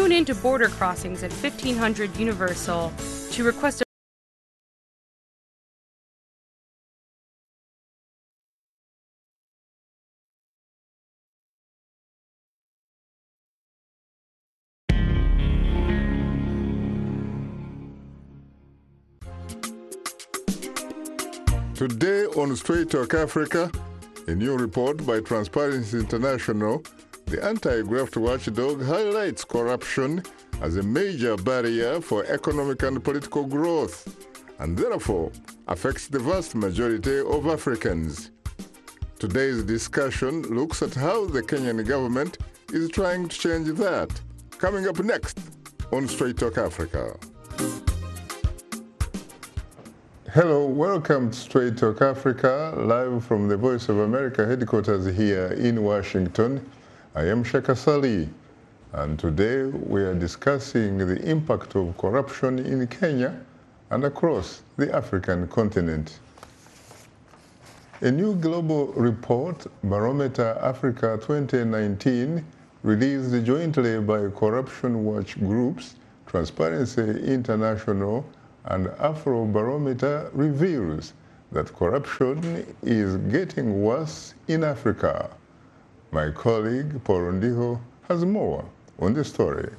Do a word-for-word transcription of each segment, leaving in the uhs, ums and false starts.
tune into Border Crossings at fifteen hundred Universal to request a Today on Straight Talk Africa, a new report by Transparency International, the anti-graft watchdog highlights corruption as a major barrier for economic and political growth, and therefore affects the vast majority of Africans. Today's discussion looks at how the Kenyan government is trying to change that. Coming up next on Straight Talk Africa. Hello, welcome to Straight Talk Africa, live from the Voice of America headquarters here in Washington. I am Shaka Sali, and today we are discussing the impact of corruption in Kenya and across the African continent. A new global report, Barometer Africa twenty nineteen, released jointly by corruption watch groups, Transparency International, and Afrobarometer, reveals that corruption is getting worse in Africa. My colleague, Paul Ndiho, has more on the story.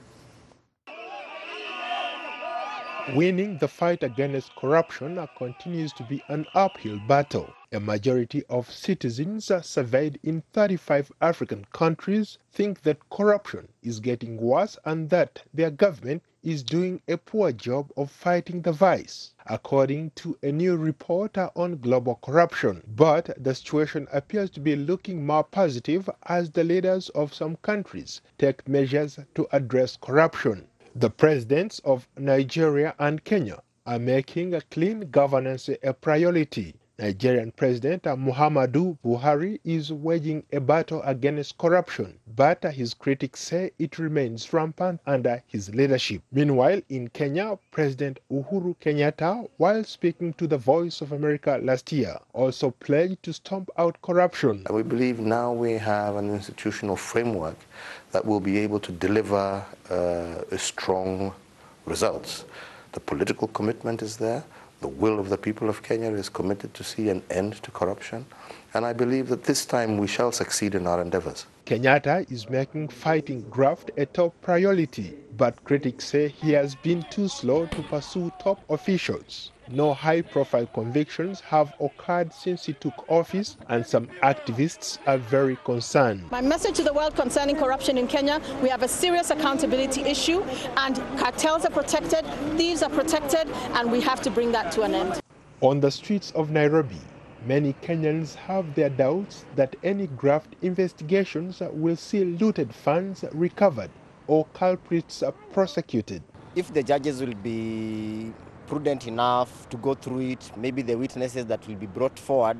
Winning the fight against corruption continues to be an uphill battle. A majority of citizens surveyed in thirty-five African countries think that corruption is getting worse and that their government is doing a poor job of fighting the vice, according to a new report on global corruption. But the situation appears to be looking more positive as the leaders of some countries take measures to address corruption. The presidents of Nigeria and Kenya are making a clean governance a priority. Nigerian President Muhammadu Buhari is waging a battle against corruption, but his critics say it remains rampant under his leadership. Meanwhile, in Kenya, President Uhuru Kenyatta, while speaking to the Voice of America last year, also pledged to stomp out corruption. We believe now we have an institutional framework that will be able to deliver uh, strong results. The political commitment is there. The will of the people of Kenya is committed to see an end to corruption. And I believe that this time we shall succeed in our endeavors. Kenyatta is making fighting graft a top priority, but critics say he has been too slow to pursue top officials. No high-profile convictions have occurred since he took office, and some activists are very concerned. My message to the world concerning corruption in Kenya: we have a serious accountability issue, and cartels are protected, thieves are protected, and we have to bring that to an end. On the streets of Nairobi, many Kenyans have their doubts that any graft investigations will see looted funds recovered or culprits prosecuted. If the judges will be prudent enough to go through it, maybe the witnesses that will be brought forward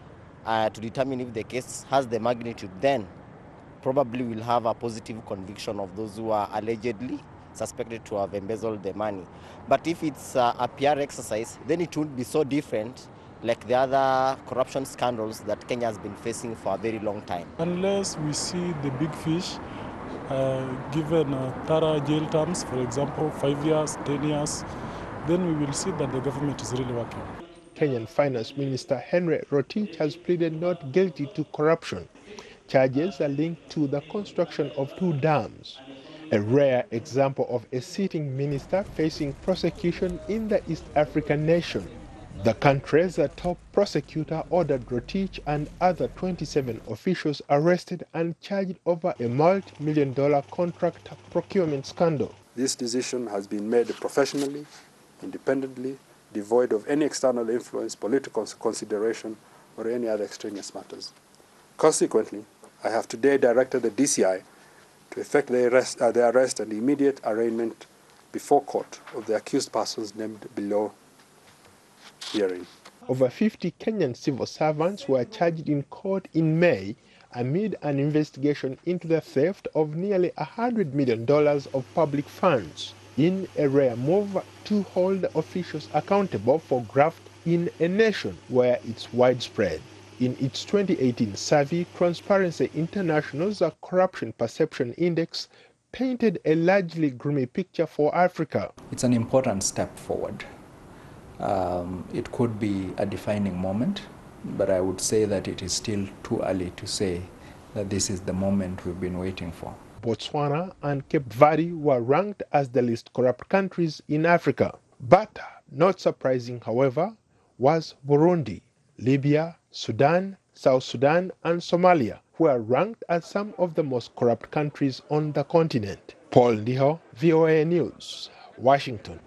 uh, to determine if the case has the magnitude, then probably we'll have a positive conviction of those who are allegedly suspected to have embezzled the money. But if it's uh, a P R exercise, then it won't be so different like the other corruption scandals that Kenya has been facing for a very long time. Unless we see the big fish uh, given uh, thorough jail terms, for example, five years, ten years, then we will see that the government is really working. Kenyan Finance Minister Henry Rotich has pleaded not guilty to corruption. Charges are linked to the construction of two dams, a rare example of a sitting minister facing prosecution in the East African nation. The country's top prosecutor ordered Rotich and other twenty-seven officials arrested and charged over a multi-million dollar contract procurement scandal. This decision has been made professionally, independently, devoid of any external influence, political consideration, or any other extraneous matters. Consequently, I have today directed the D C I to effect the arrest, uh, the arrest and immediate arraignment before court of the accused persons named below herein. Over fifty Kenyan civil servants were charged in court in May amid an investigation into the theft of nearly one hundred million dollars of public funds, in a rare move to hold officials accountable for graft in a nation where it's widespread. In its twenty eighteen survey, Transparency International's Corruption Perception Index painted a largely gloomy picture for Africa. It's an important step forward. Um, it could be a defining moment, but I would say that it is still too early to say that this is the moment we've been waiting for. Botswana and Cape Verde were ranked as the least corrupt countries in Africa. But not surprising, however, was Burundi, Libya, Sudan, South Sudan, and Somalia, who are ranked as some of the most corrupt countries on the continent. Paul Ndiho, V O A News, Washington.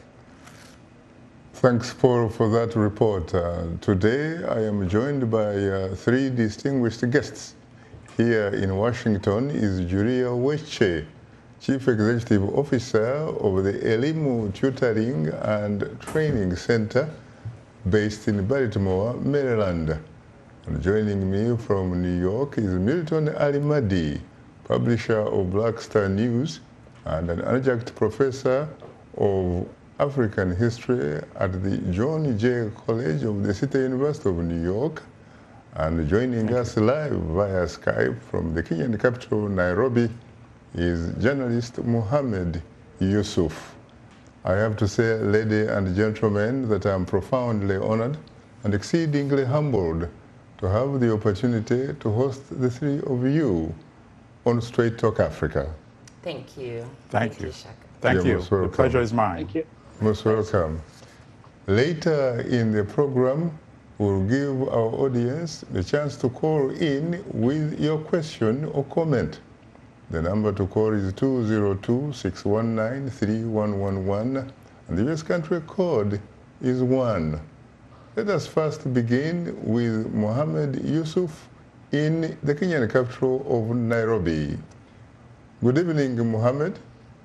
Thanks, Paul, for that report. Uh, today, I am joined by uh, three distinguished guests. Here in Washington is Julia Weche, Chief Executive Officer of the Elimu Tutoring and Training Center based in Baltimore, Maryland. And joining me from New York is Milton Alimadi, publisher of Black Star News and an adjunct professor of African History at the John Jay College of the City University of New York. And joining Thank us you. live via Skype from the Kenyan capital, Nairobi, is journalist Mohamed Yusuf. I have to say, ladies and gentlemen, that I'm profoundly honored and exceedingly humbled to have the opportunity to host the three of you on Straight Talk Africa. Thank you. Thank, Thank you. you Shaka. Thank You're you. The pleasure is mine. Thank you. Most welcome. Later in the program, we'll give our audience the chance to call in with your question or comment. The number to call is two zero two, six one nine, three one one one, and the U S country code is one. Let us first begin with Mohamed Yusuf in the Kenyan capital of Nairobi. Good evening, Mohamed.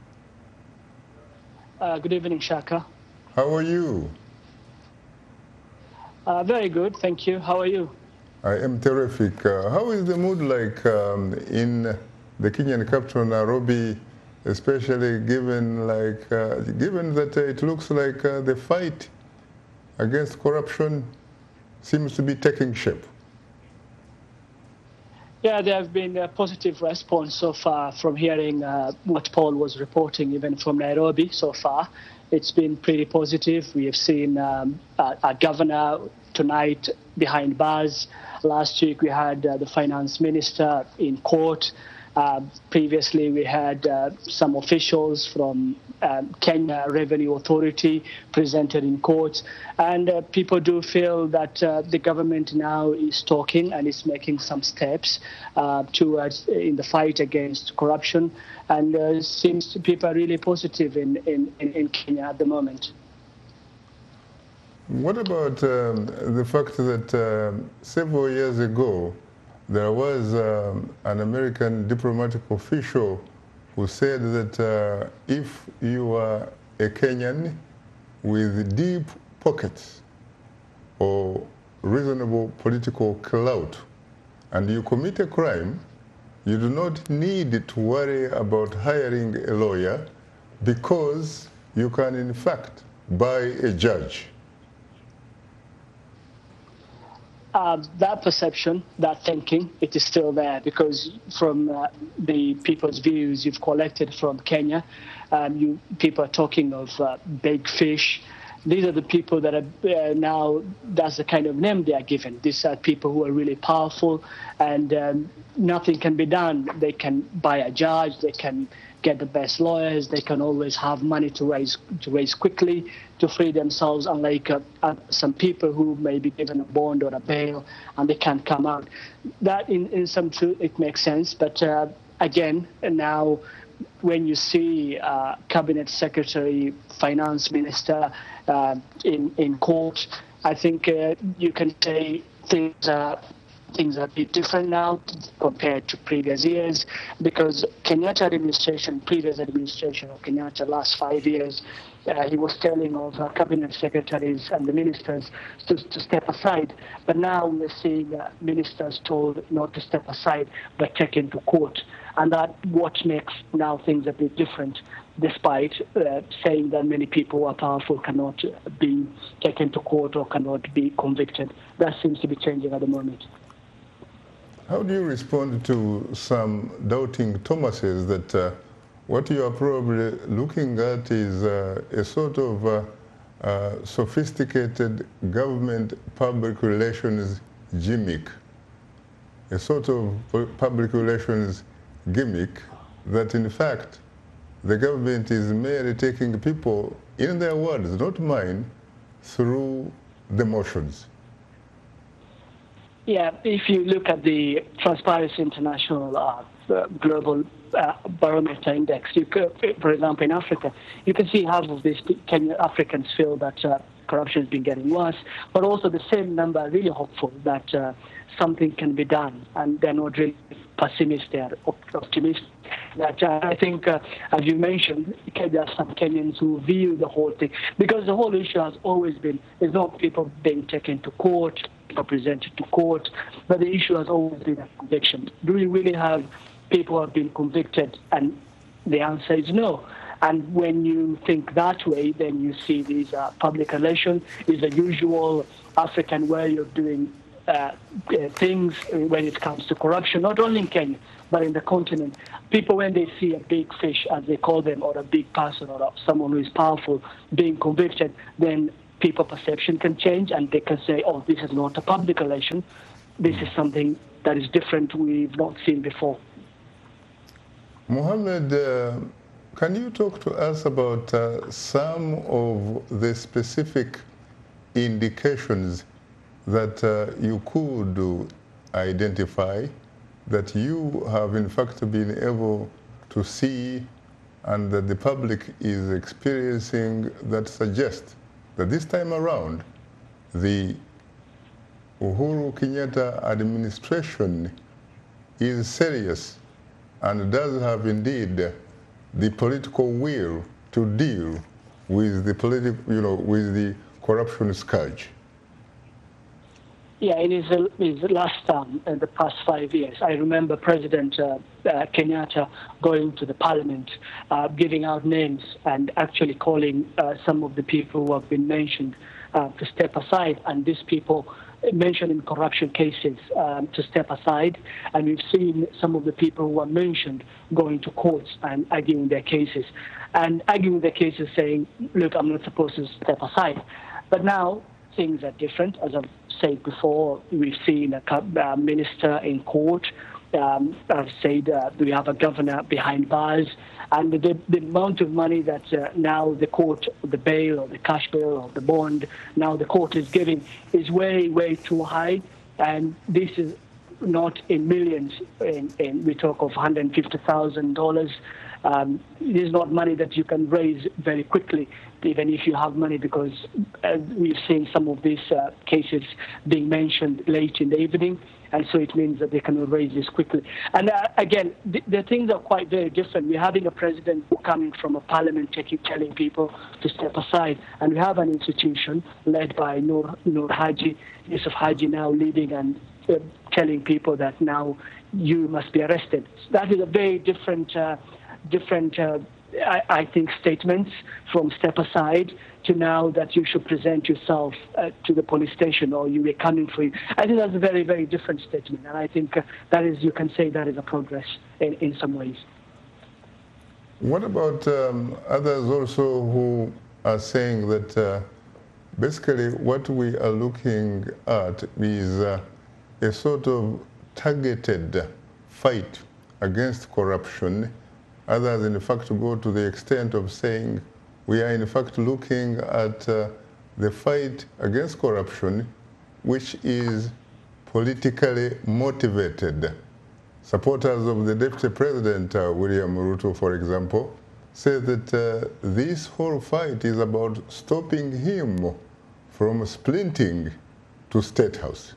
Uh, good evening, Shaka. How are you? Uh, very good, thank you. How are you? I am terrific. Uh, how is the mood like um, in the Kenyan capital, Nairobi, especially given like uh, given that uh, it looks like uh, the fight against corruption seems to be taking shape? Yeah, there have been a positive response so far from hearing uh, what Paul was reporting, even from Nairobi so far. It's been pretty positive. We have seen um, a, a governor tonight behind bars. Last week we had uh, the finance minister in court. Uh, previously we had uh, some officials from um, Kenya Revenue Authority presented in court. And uh, people do feel that uh, the government now is talking and is making some steps uh, towards in the fight against corruption. And uh, seems people are really positive in, in, in Kenya at the moment. What about um, the fact that uh, several years ago there was um, an American diplomatic official who said that uh, if you are a Kenyan with deep pockets or reasonable political clout and you commit a crime, you do not need to worry about hiring a lawyer because you can in fact buy a judge. Uh, that perception, that thinking, it is still there because from uh, the people's views you've collected from Kenya, um, you people are talking of uh, big fish. These are the people that are uh, now, that's the kind of name they are given. These are people who are really powerful and um, nothing can be done. They can buy a judge, they can get the best lawyers, they can always have money to raise to raise quickly to free themselves, unlike uh, uh, some people who may be given a bond or a bail and they can't come out. That in, in some truth, it makes sense, but uh, again, now when you see uh, Cabinet Secretary, Finance Minister uh, in, in court, I think uh, you can say things are Things are a bit different now compared to previous years because Kenyatta administration, previous administration of Kenyatta, last five years, uh, he was telling of uh, cabinet secretaries and the ministers to, to step aside. But now we're seeing uh, ministers told not to step aside but taken to court. And that what makes now things a bit different, despite uh, saying that many people who are powerful cannot be taken to court or cannot be convicted. That seems to be changing at the moment. How do you respond to some doubting Thomases that uh, what you are probably looking at is uh, a sort of uh, uh, sophisticated government public relations gimmick, a sort of public relations gimmick that in fact the government is merely taking people, in their words, not mine, through the motions. Yeah, if you look at the Transparency International uh, uh, Global uh, Barometer Index, you could, for example, in Africa, you can see half of these Kenyan Africans feel that uh, corruption has been getting worse, but also the same number are really hopeful that uh, something can be done, and they're not really pessimistic, they're optimistic. That uh, I think, uh, as you mentioned, there are some Kenyans who view the whole thing, because the whole issue has always been, there's not people being taken to court, or presented to court, but the issue has always been a conviction. Do we really have people who have been convicted? And the answer is no. And when you think that way, then you see these uh, public relations is the usual African way of doing uh, uh, things when it comes to corruption, not only in Kenya, but in the continent. People, when they see a big fish, as they call them, or a big person, or someone who is powerful being convicted, then people perception can change, and they can say, oh, this is not a public relation. This is something that is different, we've not seen before. Mohammed, uh, can you talk to us about uh, some of the specific indications that uh, you could identify that you have in fact been able to see and that the public is experiencing that suggest that this time around the Uhuru Kenyatta administration is serious and does have indeed the political will to deal with the political, you know, with the corruption scourge? Yeah, in his, his last term, in the past five years, I remember President uh, uh, Kenyatta going to the parliament, uh, giving out names and actually calling uh, some of the people who have been mentioned uh, to step aside, and these people mentioned in corruption cases um, to step aside. And we've seen some of the people who are mentioned going to courts and arguing their cases, and arguing their cases saying, look, I'm not supposed to step aside. But now things are different. As I've said before, we've seen a uh, minister in court. Um, I've said uh, we have a governor behind bars, and the, the amount of money that uh, now the court, the bail or the cash bail or the bond, now the court is giving is way, way too high. And this is not in millions. In, in, we talk of one hundred fifty thousand dollars. Um, it is not money that you can raise very quickly, even if you have money, because uh, we've seen some of these uh, cases being mentioned late in the evening, and so it means that they cannot raise this quickly. And uh, again, the, the things are quite very different. We're having a president coming from a parliament taking, telling people to step aside, and we have an institution led by Nur, Nur Haji, Yusuf Haji now leading and uh, telling people that now you must be arrested. So that is a very different uh, different, uh, I, I think, statements from step aside to now that you should present yourself uh, to the police station or you are coming for you. I think that's a very, very different statement. And I think uh, that is, you can say that is a progress in, in some ways. What about um, others also who are saying that uh, basically what we are looking at is uh, a sort of targeted fight against corruption? Others, in fact, go to the extent of saying we are, in fact, looking at uh, the fight against corruption, which is politically motivated. Supporters of the Deputy President, uh, William Ruto, for example, say that uh, this whole fight is about stopping him from splinting to State House.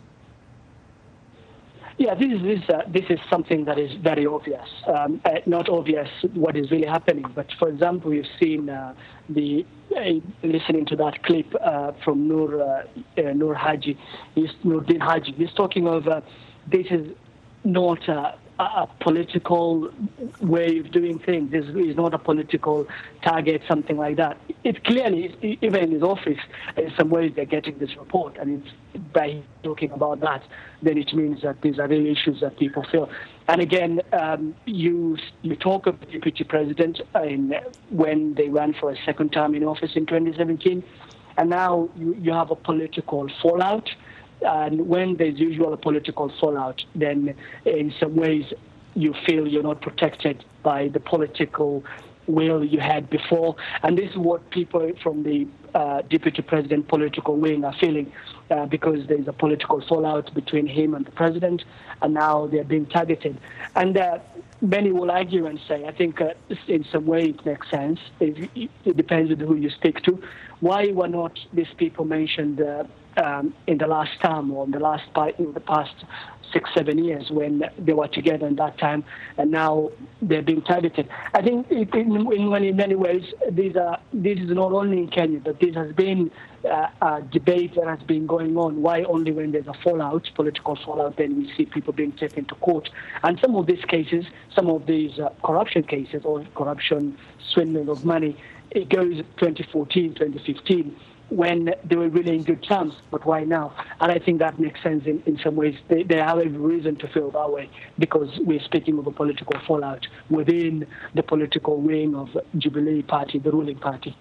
Yeah, this is this, uh, this is something that is very obvious. Um, uh, not obvious what is really happening, but for example, we've seen uh, the uh, listening to that clip uh, from Nur uh, uh, Nur Haji, he's, Nurdin Haji. He's talking of uh, this is not a, a political way of doing things. This is not a political target, something like that. It clearly, even in his office, in some ways they're getting this report, and it's by talking about that, then it means that these are real issues that people feel. And again, um, you you talk of the deputy president in, when they ran for a second term in office in twenty seventeen, and now you, you have a political fallout. And when there's usually a political fallout, then in some ways you feel you're not protected by the political will you had before. And this is what people from the uh, deputy president political wing are feeling, uh, because there's a political fallout between him and the president, and now they're being targeted. And uh, many will argue and say, I think uh, in some way it makes sense. It, it depends on who you speak to. Why were not these people mentioned uh, um, in the last term or in the last in the past six, seven years when they were together in that time, and now they're being targeted? I think it, in, in, many, in many ways, these are, this is not only in Kenya, but this has been uh, a debate that has been going on. Why only when there's a fallout, political fallout, then we see people being taken to court? And some of these cases, some of these uh, corruption cases or corruption swindling of money, it goes twenty fourteen, twenty fifteen, when they were really in good terms, but why now? And I think that makes sense in, in some ways. They, they have every reason to feel that way, because we're speaking of a political fallout within the political wing of Jubilee Party, the ruling party.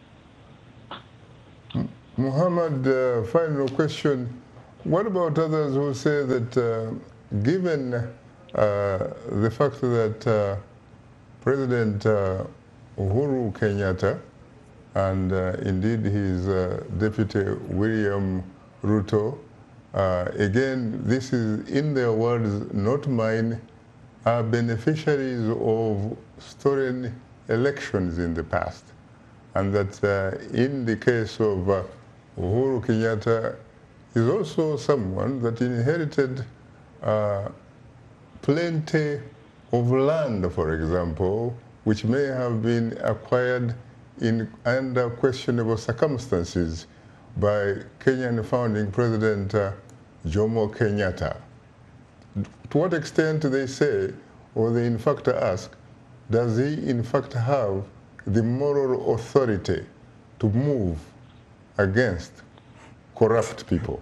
Muhammad, uh, final question. What about others who say that uh, given uh, the fact that uh, President uh, Uhuru Kenyatta and uh, indeed his uh, deputy William Ruto, uh, again, this is in their words, not mine, are beneficiaries of stolen elections in the past. And that uh, in the case of uh, Uhuru Kenyatta is also someone that inherited uh, plenty of land, for example, which may have been acquired in under questionable circumstances by Kenyan founding President uh, Jomo Kenyatta. To what extent do they say, or they in fact ask, does he in fact have the moral authority to move against corrupt people?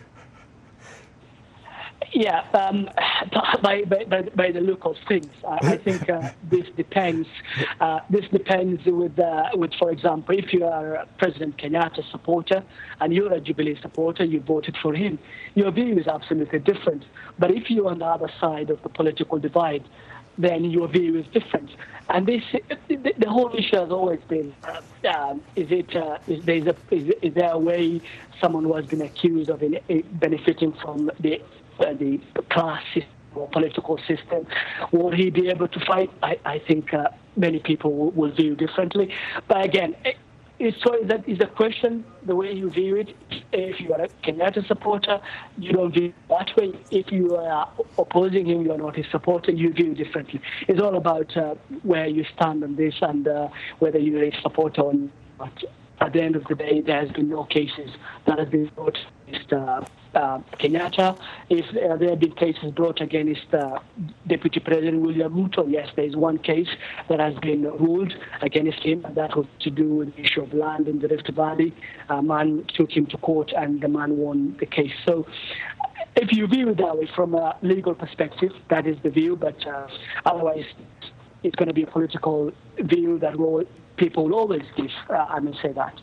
Yeah, um, by, by, by the look of things, I, I think uh, this depends. Uh, this depends with, uh, with, for example, if you are a President Kenyatta supporter and you're a Jubilee supporter, you voted for him, your view is absolutely different. But if you're on the other side of the political divide, then your view is different. And this, the, the whole issue has always been: uh, um, is it uh, is, there a, is, is there a way someone who has been accused of in, in benefiting from the uh, the class system or political system, will he be able to fight? I, I think uh, many people will, will view differently. But again, it, it's so that is the question, the way you view it. If you are a Kenyatta supporter, you don't view it that way. If you are opposing him, you are not his supporter, you view differently. It's all about uh, where you stand on this and uh, whether you're a supporter or not. At the end of the day, there has been no cases that have been brought against uh, uh, Kenyatta. If uh, there have been cases brought against uh, Deputy President William Ruto, yes, there is one case that has been ruled against him, and that was to do with the issue of land in the Rift Valley. A man took him to court, and the man won the case. So if you view it that way from a legal perspective, that is the view, but uh, otherwise it's going to be a political view that will people will always give, uh, I may say that.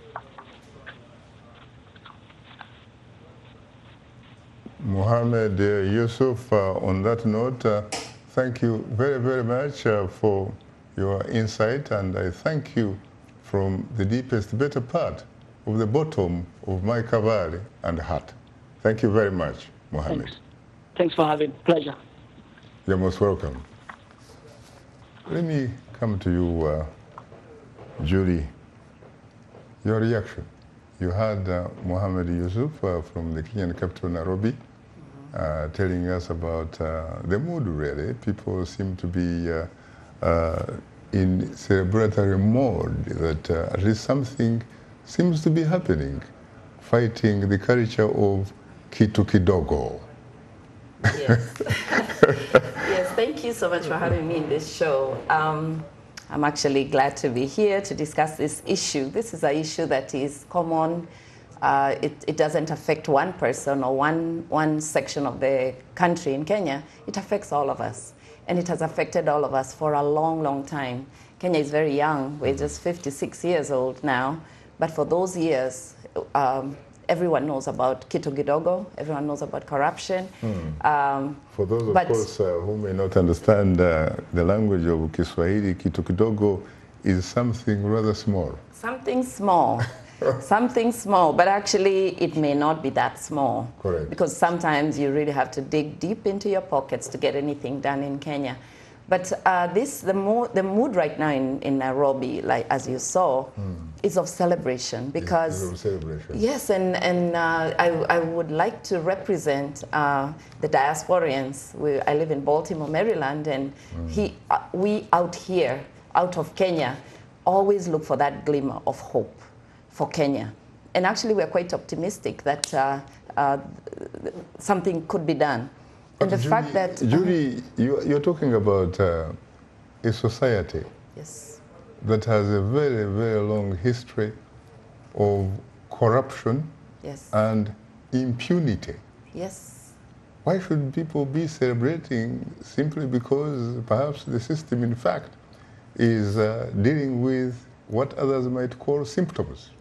Mohammed uh, Yusuf, uh, on that note, uh, thank you very, very much uh, for your insight, and I thank you from the deepest, better part of the bottom of my cavalry and heart. Thank you very much, Mohammed. Thanks. Thanks for having me. Pleasure. You're most welcome. Let me come to you, uh, Julie. Your reaction. You had uh, Mohammed Yusuf uh, from the Kenyan capital, Nairobi, uh, telling us about uh, the mood, really. People seem to be uh, uh, in celebratory mode, that uh, at least something seems to be happening, fighting the culture of Kitu Kidogo. Yes. Yes, thank you so much for having me in this show. Um, I'm actually glad to be here to discuss this issue. This is an issue that is common. Uh, it, it doesn't affect one person or one, one section of the country in Kenya. It affects all of us. and it has affected all of us for a long, long time. Kenya is very young. We're just fifty-six years old now. But for those years, um, everyone knows about kitu kidogo. Everyone knows about corruption. Hmm. Um, for those, of but, course, uh, who may not understand uh, the language of Kiswahili, kitu kidogo is something rather small. Something small. Something small, but actually it may not be that small. Correct. Because sometimes you really have to dig deep into your pockets to get anything done in Kenya. But uh, this, the, mo the mood right now in, in Nairobi, like as you saw, mm. is of celebration. Because it's of celebration. Yes, and, and uh, I, I would like to represent uh, the diasporians. We, I live in Baltimore, Maryland, and mm. he, uh, we out here, out of Kenya, always look for that glimmer of hope for Kenya. And actually we're quite optimistic that uh, uh, something could be done. And but the Judy, fact that... Judy, you, you're talking about uh, a society yes. that has a very, very long history of corruption yes. and impunity. Yes. Why should people be celebrating simply because perhaps the system, in fact, is uh, dealing with what others might call symptoms?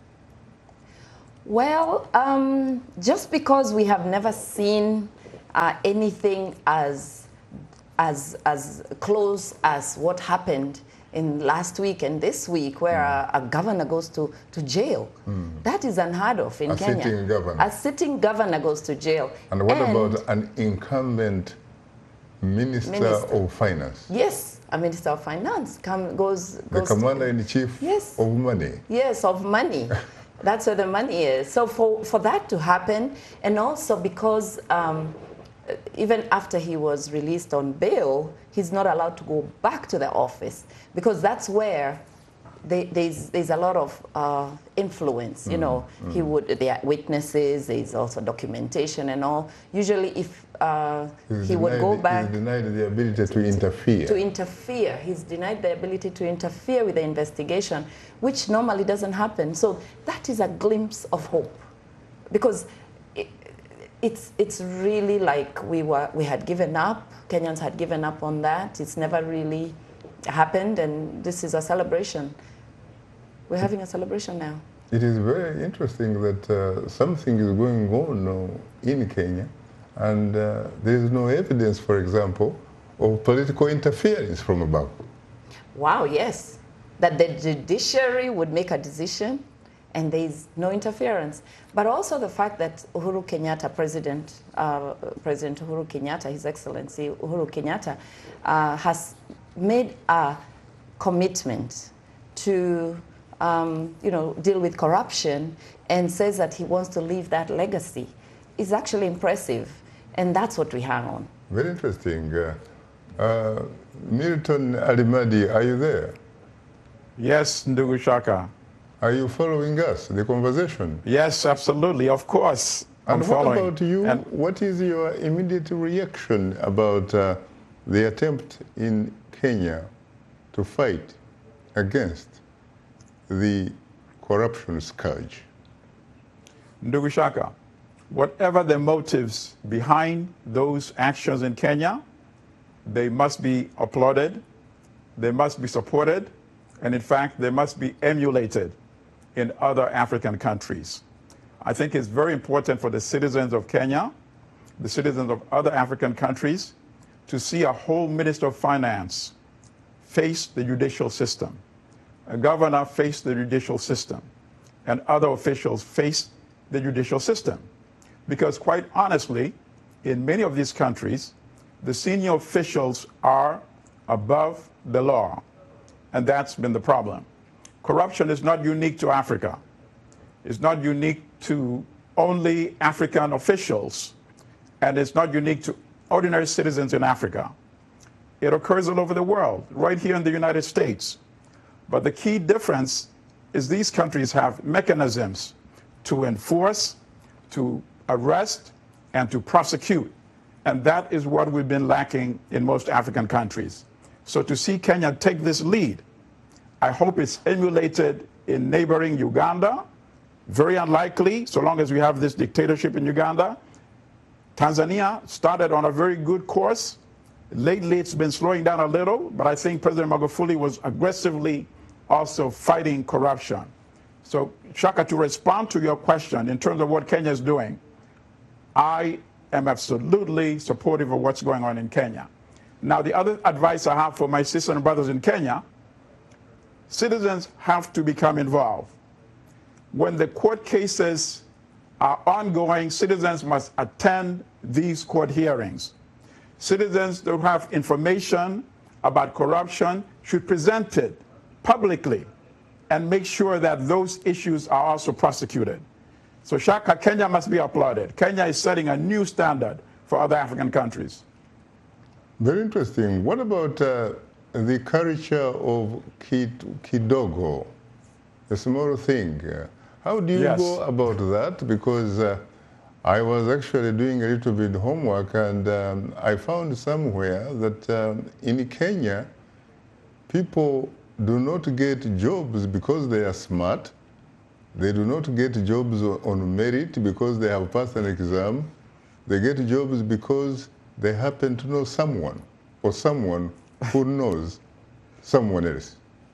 Well, um, just because we have never seen uh, anything as, as, as close as what happened in last week and this week, where mm. a, a governor goes to, to jail. Mm. That is unheard of in a Kenya. A sitting governor. A sitting governor goes to jail. And what and about an incumbent minister, minister of finance? Yes, a minister of finance come, goes, the goes commander-in-chief yes. of money. Yes, of money. That's where the money is. So for, for that to happen, and also because um, even after he was released on bail, he's not allowed to go back to the office, because that's where they, there's, there's a lot of uh, influence. You mm, know, mm. he would, there are witnesses, there's also documentation and all. Usually if uh, he would denied, go back... He's denied the ability to interfere. To interfere. He's denied the ability to interfere with the investigation, which normally doesn't happen. So that is a glimpse of hope, because it, it's, it's really like we, were, we had given up. Kenyans had given up on that. It's never really happened, and this is a celebration. We're having a celebration now. It is very interesting that uh, something is going on uh, in Kenya, and uh, there is no evidence, for example, of political interference from above. Wow, yes. That the judiciary would make a decision and there is no interference. But also the fact that Uhuru Kenyatta, President, uh, President Uhuru Kenyatta, His Excellency Uhuru Kenyatta, uh, has made a commitment to um, you know, deal with corruption, and says that he wants to leave that legacy, is actually impressive. And that's what we hang on. Very interesting. Uh, uh, Milton Alimadi, are you there? Yes, Ndugu Shaka. Are you following us, the conversation? Yes, absolutely, of course. And I'm what following. about you? And what is your immediate reaction about uh, the attempt in Kenya to fight against the corruption scourge? Ndugu Shaka, whatever the motives behind those actions in Kenya, they must be applauded, they must be supported, and in fact, they must be emulated in other African countries. I think it's very important for the citizens of Kenya, the citizens of other African countries, to see a whole Minister of Finance face the judicial system, a governor face the judicial system, and other officials face the judicial system. Because quite honestly, in many of these countries, the senior officials are above the law, and that's been the problem. Corruption is not unique to Africa. It's not unique to only African officials, and it's not unique to ordinary citizens in Africa. It occurs all over the world, right here in the United States. But the key difference is these countries have mechanisms to enforce, to arrest, and to prosecute. And that is what we've been lacking in most African countries. So to see Kenya take this lead, I hope it's emulated in neighboring Uganda. Very unlikely, so long as we have this dictatorship in Uganda. Tanzania started on a very good course, Lately, it's been slowing down a little, but I think President Magufuli was aggressively also fighting corruption. So, Shaka, to respond to your question in terms of what Kenya is doing, I am absolutely supportive of what's going on in Kenya. Now, the other advice I have for my sisters and brothers in Kenya, citizens have to become involved. When the court cases are ongoing, citizens must attend these court hearings. Citizens who have information about corruption should present it publicly and make sure that those issues are also prosecuted. So Shaka, Kenya must be applauded. Kenya is setting a new standard for other African countries. Very interesting. What about uh, the culture of kid, kidogo, a small thing? Uh, how do you yes. go about that? Because uh, I was actually doing a little bit of homework, and um, I found somewhere that um, in Kenya, people do not get jobs because they are smart. They do not get jobs on merit because they have passed an exam. They get jobs because they happen to know someone, or someone who knows someone else.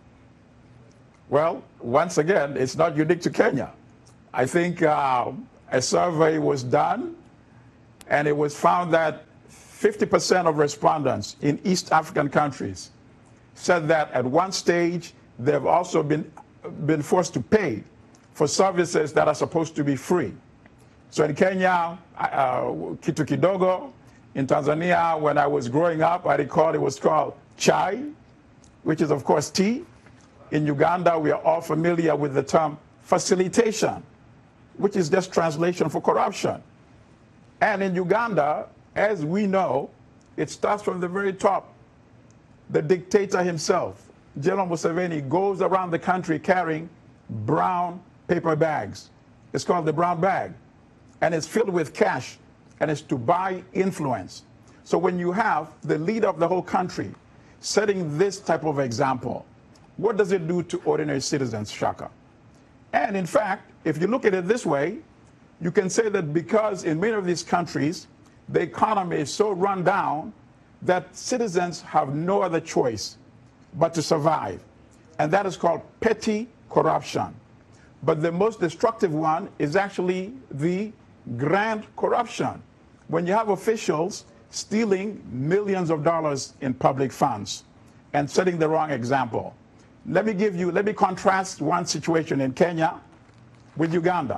Well, once again, it's not unique to Kenya. I think uh, a survey was done, and it was found that fifty percent of respondents in East African countries said that at one stage they've also been, been forced to pay for services that are supposed to be free. So in Kenya, uh, kitu kidogo. In Tanzania, when I was growing up, I recall it was called chai, which is, of course, tea. In Uganda, we are all familiar with the term facilitation, which is just translation for corruption. And in Uganda, as we know, it starts from the very top. The dictator himself, General Museveni, goes around the country carrying brown paper bags. It's called the brown bag, and it's filled with cash, and it's to buy influence. So when you have the leader of the whole country setting this type of example, what does it do to ordinary citizens, Shaka? And in fact, if you look at it this way, you can say that because in many of these countries, the economy is so run down that citizens have no other choice but to survive. And that is called petty corruption. But the most destructive one is actually the grand corruption, when you have officials stealing millions of dollars in public funds and setting the wrong example. Let me give you, let me contrast one situation in Kenya with Uganda.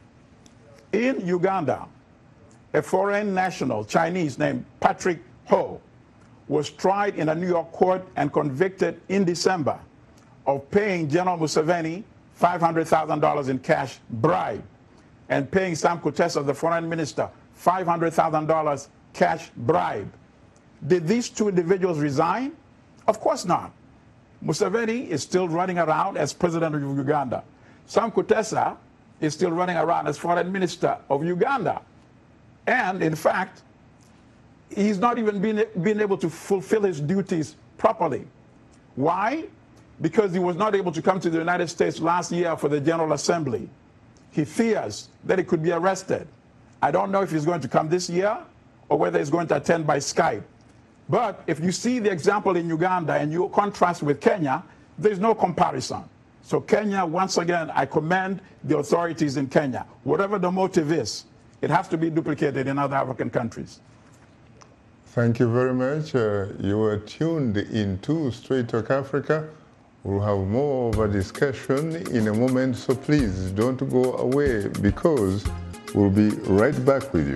In Uganda, a foreign national, Chinese, named Patrick Ho, was tried in a New York court and convicted in December of paying General Museveni five hundred thousand dollars in cash bribe and paying Sam Kutesa, the foreign minister, five hundred thousand dollars cash bribe. Did these two individuals resign? Of course not. Museveni is still running around as president of Uganda. Sam Kutesa is still running around as foreign minister of Uganda. And in fact, he's not even been, been able to fulfill his duties properly. Why? Because he was not able to come to the United States last year for the General Assembly. He fears that he could be arrested. I don't know if he's going to come this year or whether he's going to attend by Skype. But if you see the example in Uganda and you contrast with Kenya, there's no comparison. So Kenya, once again, I commend the authorities in Kenya. Whatever the motive is, it has to be duplicated in other African countries. Thank you very much. Uh, you were tuned into Straight Talk Africa. We'll have more of a discussion in a moment, so please don't go away because we'll be right back with you.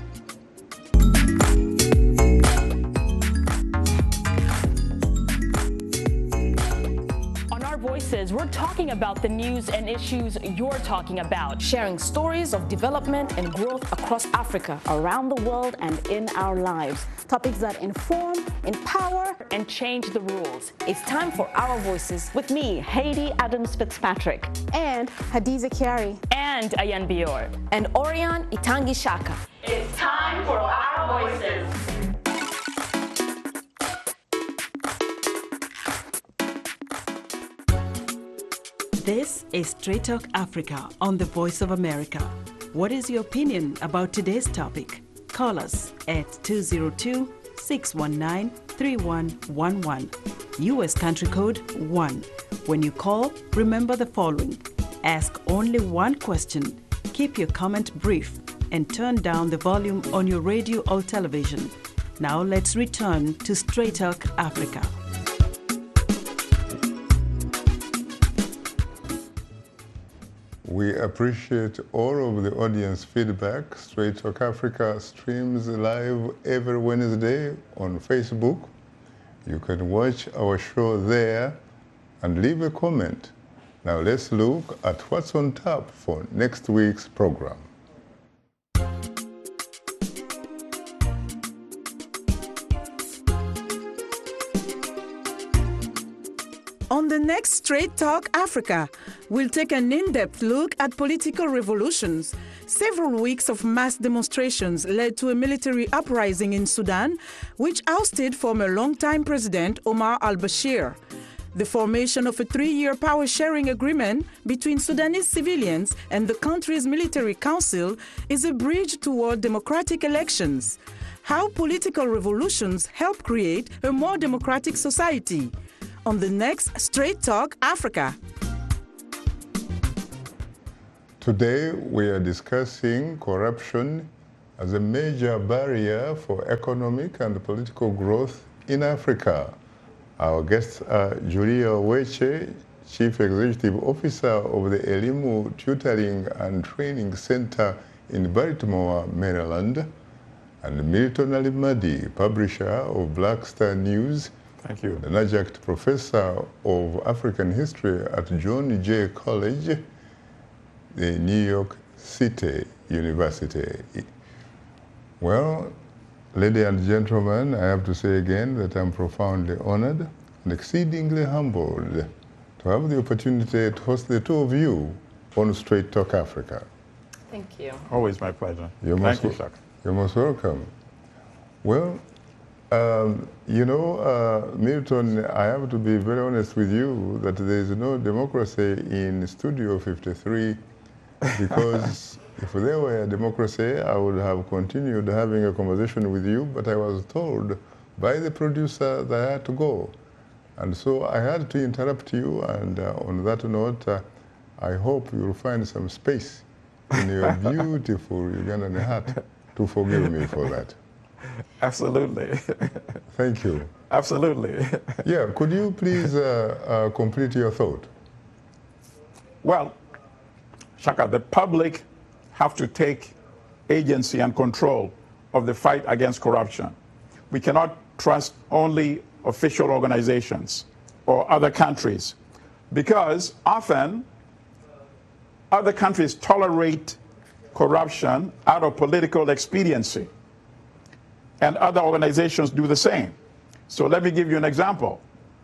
Voices, we're talking about the news and issues you're talking about. Sharing stories of development and growth across Africa, around the world, and in our lives. Topics that inform, empower, and change the rules. It's time for Our Voices. With me, Haiti Adams Fitzpatrick. And Hadiza Kiari. And Ayan Bior. And Orion Itangi Shaka. It's time for Our Voices. This is Straight Talk Africa on the Voice of America. What is your opinion about today's topic? Call us at two zero two, six one nine, three one one one. U S country code one. When you call, remember the following. Ask only one question, keep your comment brief, and turn down the volume on your radio or television. Now let's return to Straight Talk Africa. We appreciate all of the audience feedback. Straight Talk Africa streams live every Wednesday on Facebook. You can watch our show there and leave a comment. Now let's look at what's on tap for next week's program. On the next Straight Talk Africa, we'll take an in-depth look at political revolutions. Several weeks of mass demonstrations led to a military uprising in Sudan, which ousted former longtime President Omar al-Bashir. The formation of a three-year power-sharing agreement between Sudanese civilians and the country's military council is a bridge toward democratic elections. How political revolutions help create a more democratic society. On the next Straight Talk Africa. Today we are discussing corruption as a major barrier for economic and political growth in Africa. Our guests are Julia Weche, Chief Executive Officer of the Elimu Tutoring and Training Center in Baltimore, Maryland, and Milton Alimadi, publisher of Black Star News. Thank you. An adjunct professor of African history at John Jay College, the New York City University. Well, ladies and gentlemen, I have to say again that I'm profoundly honored and exceedingly humbled to have the opportunity to host the two of you on Straight Talk Africa. Thank you. Always my pleasure. You're Thank most, you, Shaka. You're most welcome. Well, Um, you know, uh, Milton, I have to be very honest with you that there is no democracy in Studio fifty-three because if there were a democracy, I would have continued having a conversation with you, but I was told by the producer that I had to go. And so I had to interrupt you, and uh, on that note, uh, I hope you'll find some space in your beautiful Ugandan hat to forgive me for that. Absolutely. Thank you. Absolutely. Yeah, could you please uh, uh, complete your thought? Well, Shaka, the public have to take agency and control of the fight against corruption. We cannot trust only official organizations or other countries because often other countries tolerate corruption out of political expediency. And other organizations do the same. So let me give you an example.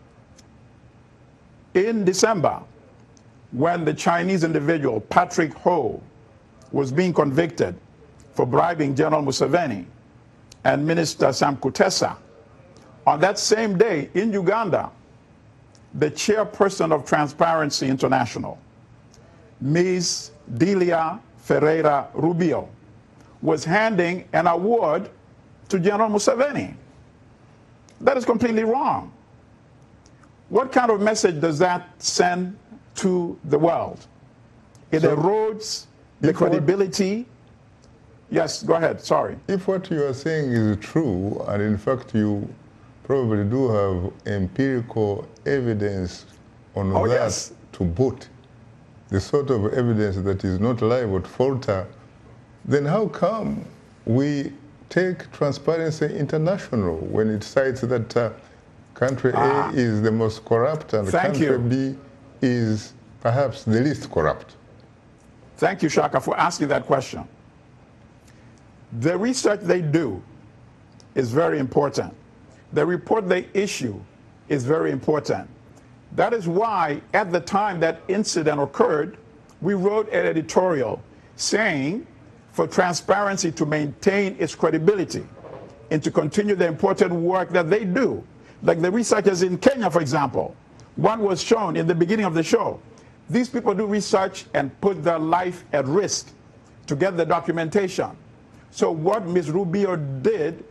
In December, when the Chinese individual Patrick Ho was being convicted for bribing General Museveni and Minister Sam Kutesa, on that same day in Uganda, the chairperson of Transparency International, Miz Delia Ferreira Rubio, was handing an award to General Museveni. That is completely wrong. What kind of message does that send to the world? It so erodes the credibility. What, yes, go ahead, sorry. If what you are saying is true, and in fact you probably do have empirical evidence on oh, that yes. to boot, the sort of evidence that is not liable to falter, then how come we take Transparency International when it cites that uh, country ah. A is the most corrupt and Thank country you. B is perhaps the least corrupt? Thank you, Shaka, for asking that question. The research they do is very important. The report they issue is very important. That is why at the time that incident occurred, we wrote an editorial saying for Transparency to maintain its credibility and to continue the important work that they do. Like the researchers in Kenya, for example. One was shown in the beginning of the show. These people do research and put their life at risk to get the documentation. So what Miz Rubio did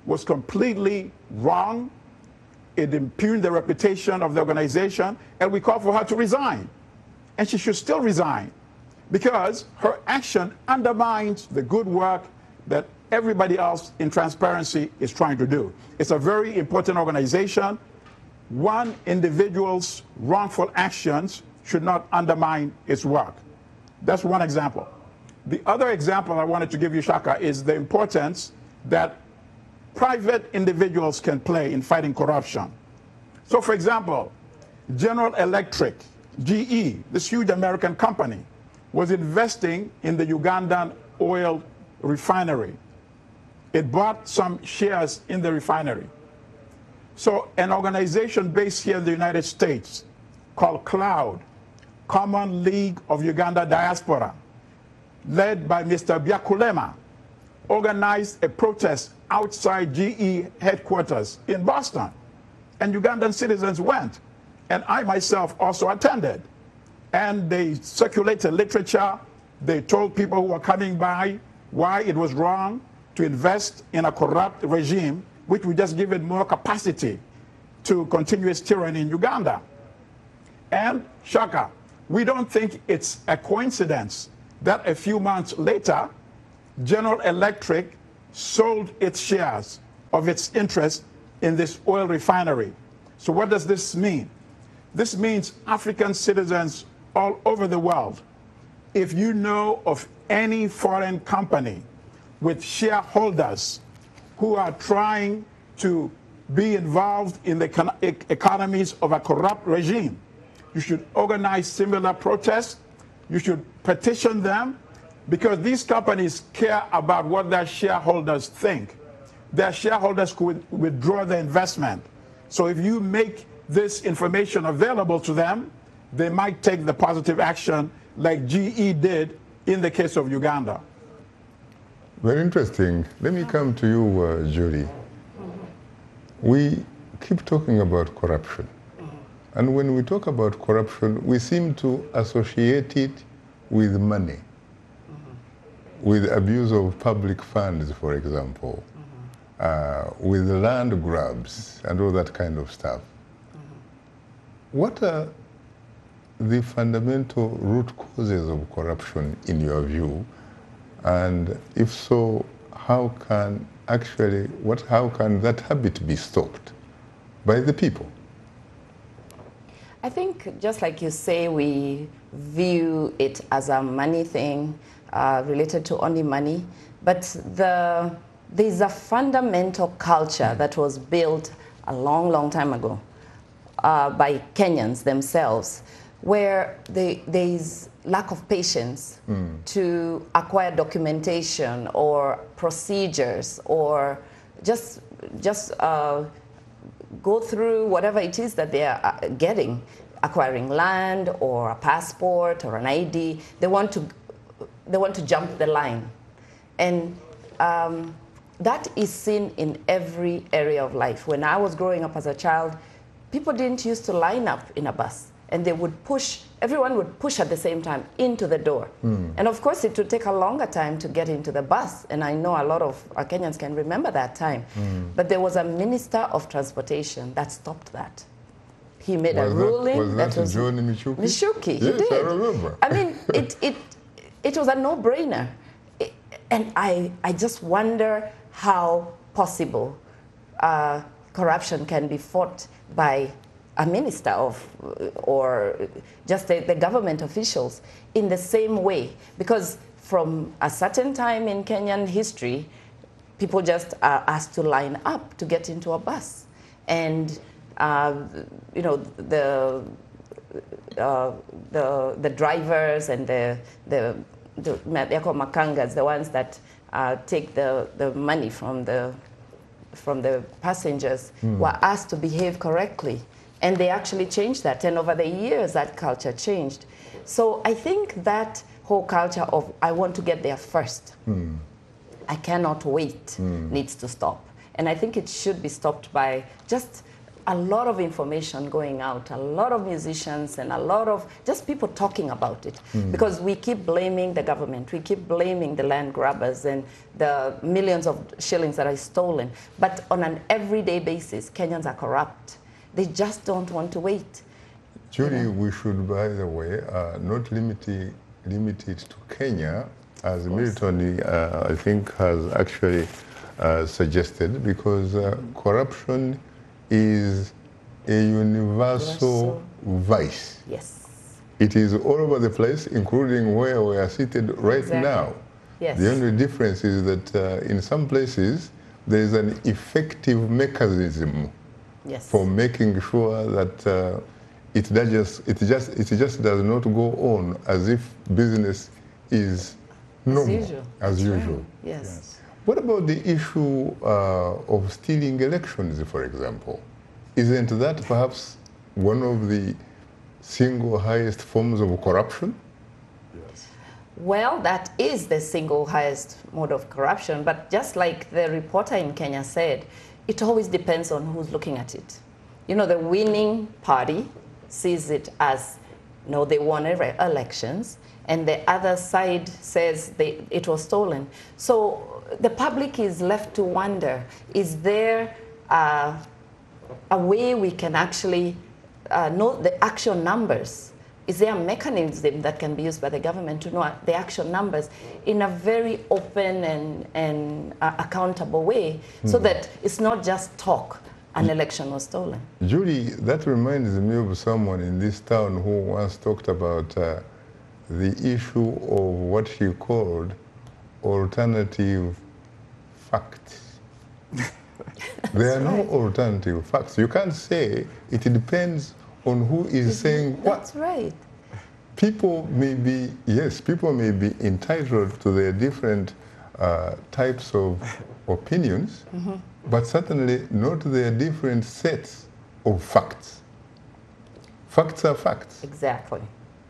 was completely wrong. It impugned the reputation of the organization, and we called for her to resign. And she should still resign, because her action undermines the good work that everybody else in transparency is trying to do. It's a very important organization. One individual's wrongful actions should not undermine its work. That's one example. The other example I wanted to give you, Shaka, is the importance that private individuals can play in fighting corruption. So, for example, General Electric, G E, this huge American company, was investing in the Ugandan oil refinery. It bought some shares in the refinery. So an organization based here in the United States called CLOUD, Common League of Uganda Diaspora, led by Mister Byakulema, organized a protest outside G E headquarters in Boston. And Ugandan citizens went. And I myself also attended. And they circulated literature. They told people who were coming by why it was wrong to invest in a corrupt regime, which would just give it more capacity to continue its tyranny in Uganda. And Shaka, we don't think it's a coincidence that a few months later, General Electric sold its shares of its interest in this oil refinery. So what does this mean? This means African citizens all over the world, if you know of any foreign company with shareholders who are trying to be involved in the econ economies of a corrupt regime, you should organize similar protests. You should petition them, because these companies care about what their shareholders think. Their shareholders could withdraw their investment. So if you make this information available to them, they might take the positive action like G E did in the case of Uganda. Very interesting. Let me come to you, uh, Julie. We keep talking about corruption. And when we talk about corruption, we seem to associate it with money, with abuse of public funds, for example, uh, with land grabs and all that kind of stuff. What are the fundamental root causes of corruption in your view? And if so, how can actually, what, how can that habit be stopped by the people? I think, just like you say, we view it as a money thing, uh, related to only money. But the, there's a fundamental culture that was built a long, long time ago uh, by Kenyans themselves, where they, there's lack of patience mm. to acquire documentation or procedures, or just, just uh, go through whatever it is that they are getting, acquiring land or a passport or an I D. They want to, they want to jump the line. And um, that is seen in every area of life. When I was growing up as a child, people didn't used to line up in a bus, and they would push, everyone would push at the same time into the door. Mm. And of course, it would take a longer time to get into the bus. And I know a lot of our Kenyans can remember that time. Mm. But there was a minister of transportation that stopped that. He made was a that, ruling. Was that, that was John Michuki? Michuki, yes, he did. I remember. I mean, it, it, it was a no-brainer. And I, I just wonder how possible uh, corruption can be fought by a minister of, or just the, the government officials in the same way. Because from a certain time in Kenyan history, people just are asked to line up to get into a bus. And, uh, you know, the, uh, the, the drivers and the, the, the they're called makangas, the ones that uh, take the, the money from the, from the passengers, mm. were asked to behave correctly. And they actually changed that. And over the years, that culture changed. So I think that whole culture of, I want to get there first, mm. I cannot wait, mm. needs to stop. And I think it should be stopped by just a lot of information going out, a lot of musicians and a lot of just people talking about it. Mm. Because we keep blaming the government, we keep blaming the land grabbers and the millions of shillings that are stolen. But on an everyday basis, Kenyans are corrupt. They just don't want to wait. Julie, you know? we should, by the way, uh, not limit it, limit it to Kenya, as Milton, uh, I think, has actually uh, suggested, because uh, mm. corruption is a universal vice. Yes. It is all over the place, including where we are seated right exactly. now. Yes. The only difference is that uh, in some places, there is an effective mechanism yes. for making sure that uh, it, does just, it, just, it just does not go on as if business is normal, as usual. As usual. Right. Yes. yes. What about the issue uh, of stealing elections, for example? Isn't that perhaps one of the single highest forms of corruption? Yes. Well, that is the single highest mode of corruption, but just like the reporter in Kenya said, it always depends on who's looking at it. You know, the winning party sees it as, no, they won elections, and the other side says they, it was stolen. So the public is left to wonder, is there uh, a way we can actually uh, know the actual numbers? Is there a mechanism that can be used by the government to know the actual numbers in a very open and, and uh, accountable way, mm. so that it's not just talk, an election was stolen? Julie, that reminds me of someone in this town who once talked about uh, the issue of what she called alternative facts. There are right. no alternative facts. You can't say it depends on who is it's, saying what. That's right. People may be, yes, people may be entitled to their different uh, types of opinions, mm-hmm. but certainly not their different sets of facts. Facts are facts. Exactly.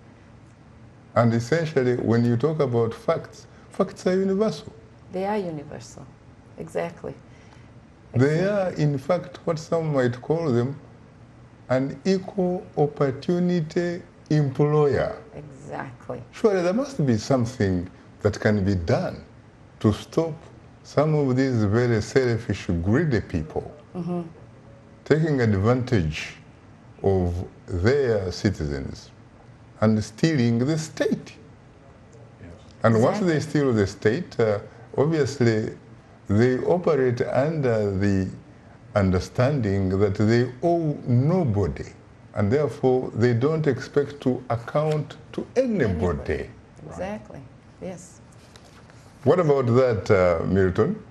And essentially, when you talk about facts, facts are universal. They are universal. Exactly. They are, in fact, what some might call them an equal opportunity employer. Exactly. Surely there must be something that can be done to stop some of these very selfish, greedy people mm-hmm. taking advantage of their citizens and stealing the state. Yes. And exactly. once they steal the state, uh, obviously they operate under the understanding that they owe nobody, and therefore they don't expect to account to anybody. Exactly, yes. What about that, uh, Milton?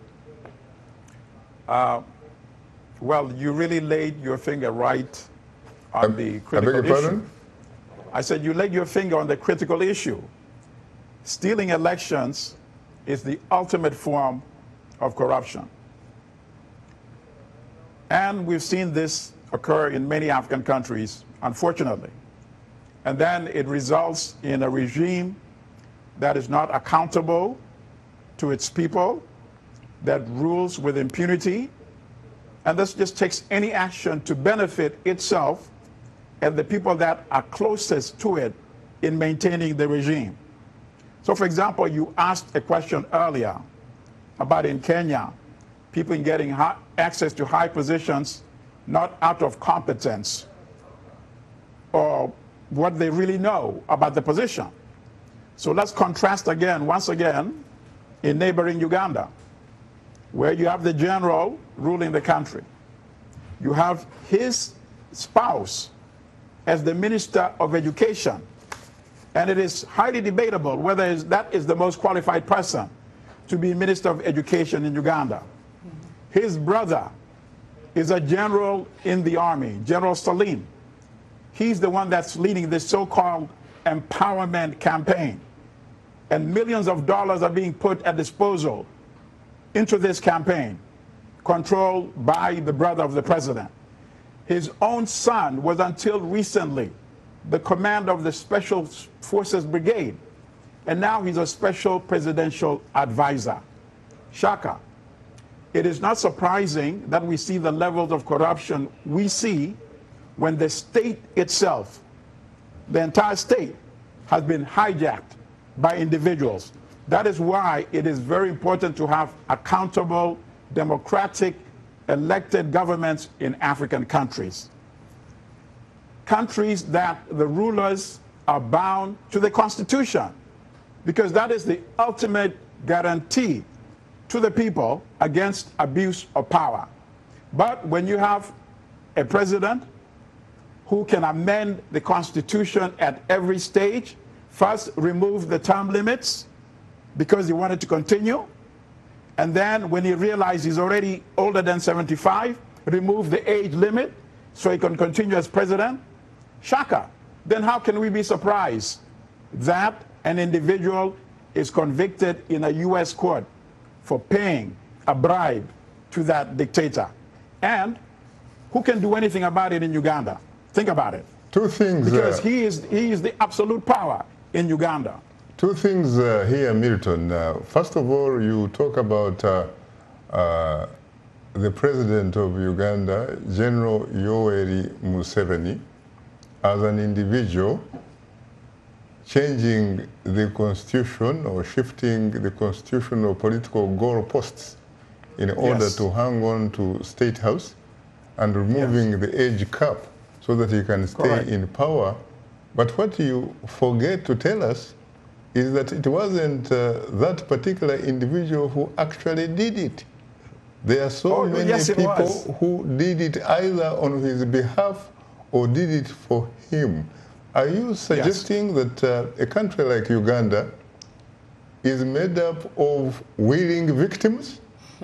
Uh, well, you really laid your finger right on I, the critical I beg your issue. pardon? I said you laid your finger on the critical issue. Stealing elections is the ultimate form of corruption. And we've seen this occur in many African countries, unfortunately. And then it results in a regime that is not accountable to its people, that rules with impunity, and this just takes any action to benefit itself and the people that are closest to it in maintaining the regime. So, for example, you asked a question earlier about in Kenya, people getting high, access to high positions not out of competence or what they really know about the position. So let's contrast again, once again, in neighboring Uganda, where you have the general ruling the country. You have his spouse as the Minister of Education. And it is highly debatable whether that is the most qualified person to be Minister of Education in Uganda. His brother is a general in the army, General Salim. He's the one that's leading this so-called empowerment campaign. And millions of dollars are being put at disposal into this campaign, controlled by the brother of the president. His own son was until recently the commander of the Special Forces Brigade, and now he's a special presidential advisor. Shaka. it is not surprising that we see the levels of corruption we see when the state itself, the entire state, has been hijacked by individuals. That is why it is very important to have accountable, democratic, elected governments in African countries. Countries that the rulers are bound to the Constitution, because that is the ultimate guarantee to the people against abuse of power. But when you have a president who can amend the Constitution at every stage, first remove the term limits because he wanted to continue, and then when he realized he's already older than seventy-five, remove the age limit so he can continue as president, Shaka, then how can we be surprised that an individual is convicted in a U S court for paying a bribe to that dictator? And who can do anything about it in Uganda? Think about it. Two things. Because uh, he is, he is the absolute power in Uganda. Two things uh, here, Milton. Uh, first of all, you talk about uh, uh, the president of Uganda, General Yoweri Museveni, as an individual changing the constitution or shifting the constitutional political goalposts in order Yes. to hang on to State House and removing Yes. the age cap so that he can stay Correct. in power. But what you forget to tell us is that it wasn't uh, that particular individual who actually did it. There are so Oh, many yes, it people was. who did it either on his behalf or did it for him. Are you suggesting yes. that uh, a country like Uganda is made up of willing victims?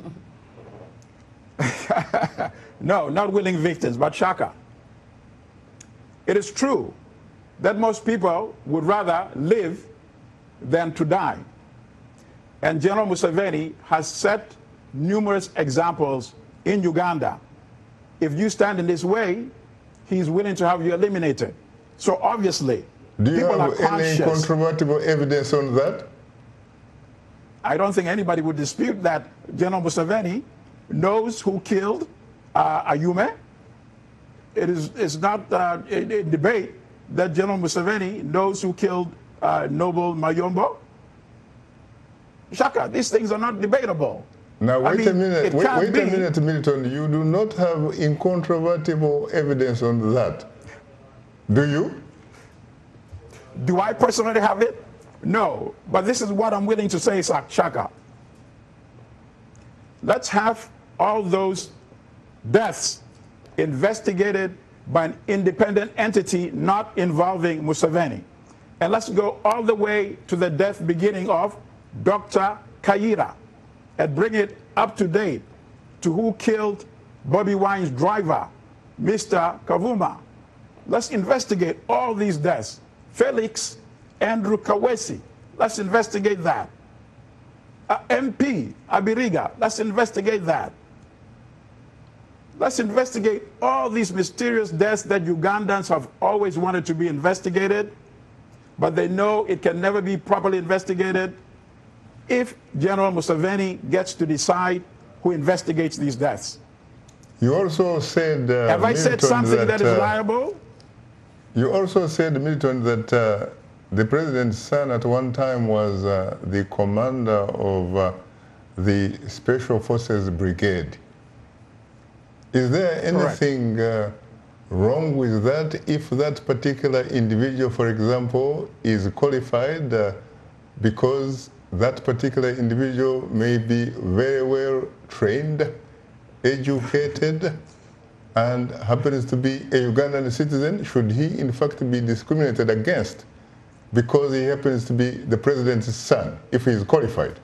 No, not willing victims, but Shaka. It is true that most people would rather live than to die. And General Museveni has set numerous examples in Uganda. If you stand in this way, he's willing to have you eliminated. So obviously, do you people have are conscious. Any controvertible evidence on that? I don't think anybody would dispute that General Museveni knows who killed uh, Ayume. It is it's not uh, a, a debate that General Museveni knows who killed uh, Noble Mayombo. Shaka, these things are not debatable. Now wait I mean, a minute, wait, wait be. a minute, Milton. You do not have incontrovertible evidence on that, do you? Do I personally have it? No, but this is what I'm willing to say, Shaka. Let's have all those deaths investigated by an independent entity not involving Museveni. And let's go all the way to the death beginning of Doctor Kaira and bring it up to date to who killed Bobby Wine's driver, Mister Kavuma. Let's investigate all these deaths. Felix Andrew Kawesi, let's investigate that. Uh, M P Abiriga, let's investigate that. Let's investigate all these mysterious deaths that Ugandans have always wanted to be investigated, but they know it can never be properly investigated if General Museveni gets to decide who investigates these deaths. You also said, uh, Have I Milton, said something that, that is uh, liable? You also said, Milton, that uh, the president's son at one time was uh, the commander of uh, the Special Forces Brigade. Is there anything uh, wrong with that if that particular individual, for example, is qualified uh, because that particular individual may be very well trained, educated, and happens to be a Ugandan citizen? Should he in fact be discriminated against because he happens to be the president's son, if he is qualified?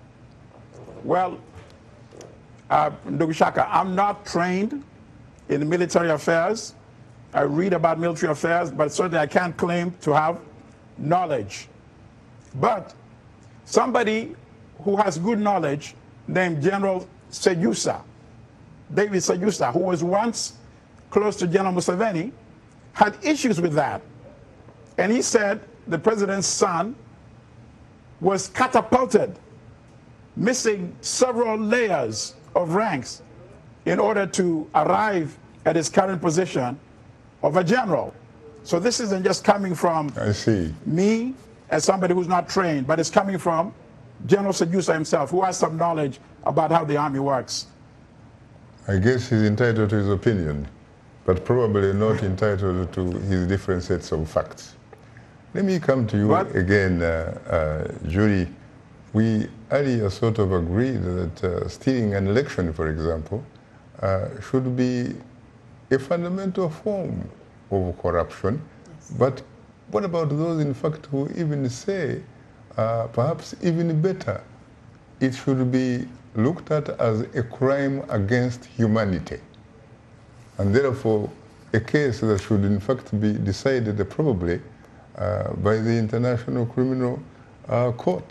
Well, uh, Ndugishaka, I'm not trained in military affairs. I read about military affairs, but certainly I can't claim to have knowledge. But somebody who has good knowledge, named General Seyusa, David Seyusa, who was once close to General Museveni, had issues with that. And he said the president's son was catapulted, missing several layers of ranks in order to arrive at his current position of a general. So this isn't just coming from I see. me as somebody who's not trained, but it's coming from General Sejusa himself, who has some knowledge about how the Army works. I guess he's entitled to his opinion, but probably not entitled to his different sets of facts. Let me come to you what? again, uh, uh, Julie. We earlier sort of agreed that uh, stealing an election, for example, uh, should be a fundamental form of corruption. Yes. But what about those, in fact, who even say, uh, perhaps even better, it should be looked at as a crime against humanity, and therefore a case that should in fact be decided probably uh, by the International Criminal uh, Court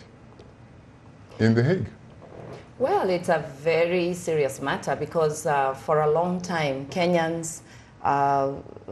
in The Hague? Well, it's a very serious matter because uh, for a long time Kenyans uh,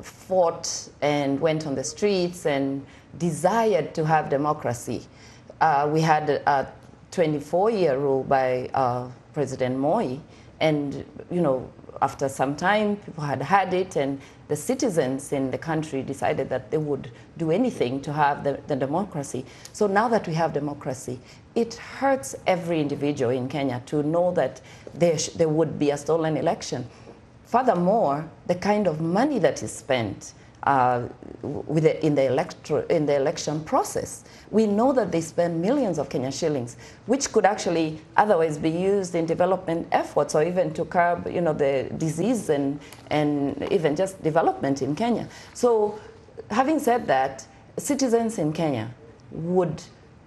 fought and went on the streets and desired to have democracy. Uh, we had a twenty-four year rule by uh, President Moi, and you know, after some time people had had it, and the citizens in the country decided that they would do anything to have the, the democracy. So now that we have democracy, it hurts every individual in Kenya to know that there, sh there would be a stolen election. Furthermore, the kind of money that is spent uh, with the, in, the electro in the election process, we know that they spend millions of Kenyan shillings, which could actually otherwise be used in development efforts or even to curb, you know, the disease and, and even just development in Kenya. So having said that, citizens in Kenya would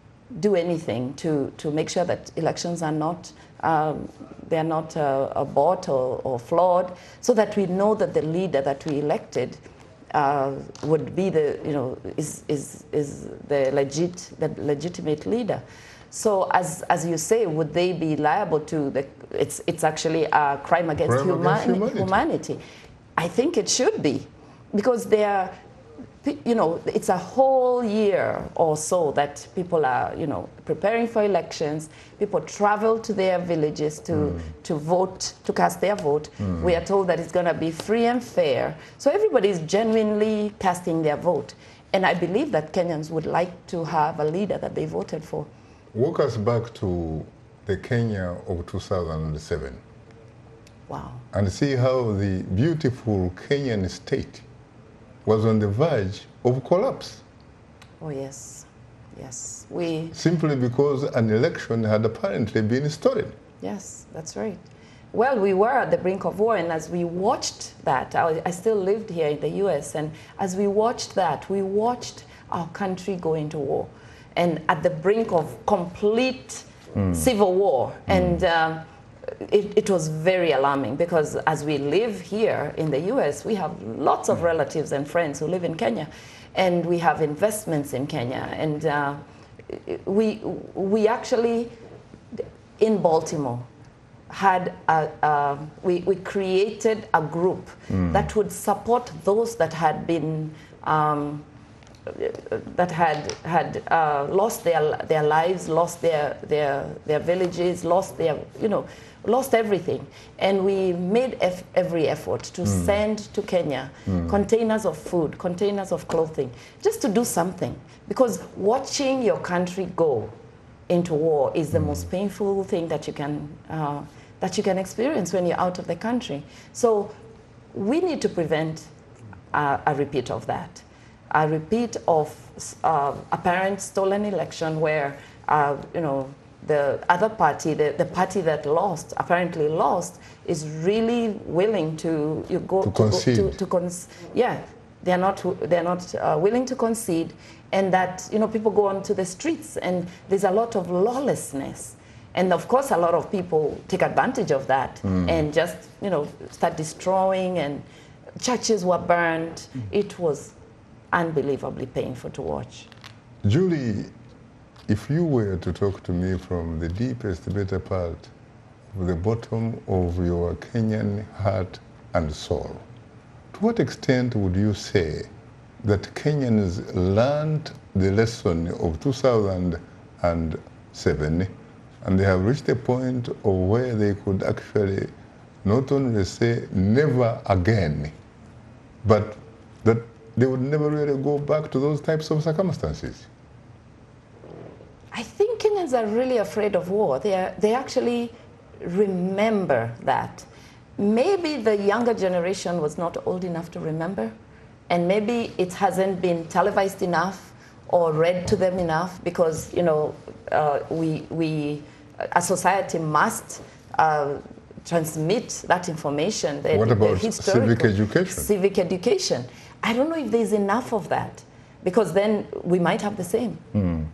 do anything to, to make sure that elections are not, um, they're not uh, bought or, or flawed, so that we know that the leader that we elected Uh, would be the, you know, is, is, is the legit, the legitimate leader. So as, as you say, would they be liable to the, it's, it's actually a crime against, crime humani against humanity. humanity. I think it should be, because they are, you know, it's a whole year or so that people are, you know, preparing for elections. People travel to their villages to, mm. to vote, to cast their vote. Mm. We are told that it's going to be free and fair. So everybody is genuinely casting their vote. And I believe that Kenyans would like to have a leader that they voted for. Walk us back to the Kenya of two thousand seven. Wow. And see how the beautiful Kenyan state was on the verge of collapse. Oh, yes. Yes. We... Simply because an election had apparently been stolen. Yes, that's right. Well, we were at the brink of war, and as we watched that, I, I still lived here in the U S, and as we watched that, we watched our country go into war, and at the brink of complete mm. civil war. Mm. And um, It, it was very alarming, because as we live here in the U S, we have lots of relatives and friends who live in Kenya, and we have investments in Kenya. And uh, we, we actually, in Baltimore, had a, a, we, we created a group mm. that would support those that had been um, that had had uh, lost their their lives, lost their their their villages, lost their you know lost everything, and we made eff every effort to mm. send to Kenya mm. containers of food, containers of clothing, just to do something, because watching your country go into war is the mm. most painful thing that you can uh, that you can experience when you're out of the country. So we need to prevent uh, a repeat of that. A repeat of uh, apparent stolen election where, uh, you know, the other party, the, the party that lost, apparently lost, is really willing to you go to, to concede. Go, to, to con yeah, they're not they're not uh, willing to concede, and that you know people go onto the streets, and there's a lot of lawlessness, and of course a lot of people take advantage of that mm. and just you know start destroying, and churches were burned. Mm. It was unbelievably painful to watch. Julie, if you were to talk to me from the deepest, better part of the bottom of your Kenyan heart and soul, to what extent would you say that Kenyans learned the lesson of two thousand seven and they have reached a point of where they could actually not only say never again, but that they would never really go back to those types of circumstances? I think Kenyans are really afraid of war. They, are, they actually remember that. Maybe the younger generation was not old enough to remember, and maybe it hasn't been televised enough or read to them enough, because, you know, uh, we, we, a society must uh, transmit that information. The, what about the civic education? Civic education. I don't know if there's enough of that, because then we might have the same. Mm.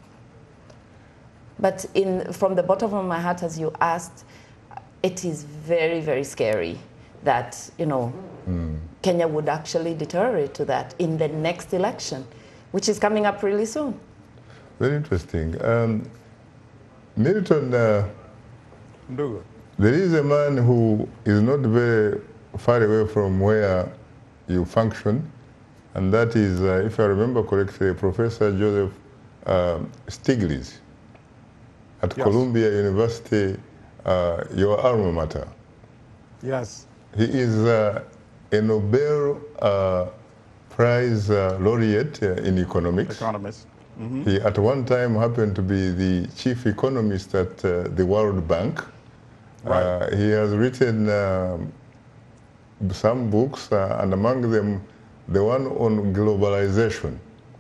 But in, from the bottom of my heart, as you asked, it is very, very scary that, you know, mm. Kenya would actually deteriorate to that in the next election, which is coming up really soon. Very interesting. Um, Milton, uh, there is a man who is not very far away from where you function, and that is, uh, if I remember correctly, Professor Joseph uh, Stiglitz at yes. Columbia University, uh, your alma mater. Yes. He is uh, a Nobel uh, Prize uh, laureate uh, in economics. Economist. Mm-hmm. He at one time happened to be the chief economist at uh, the World Bank. Right. Uh, he has written uh, some books, uh, and among them, the one on globalization.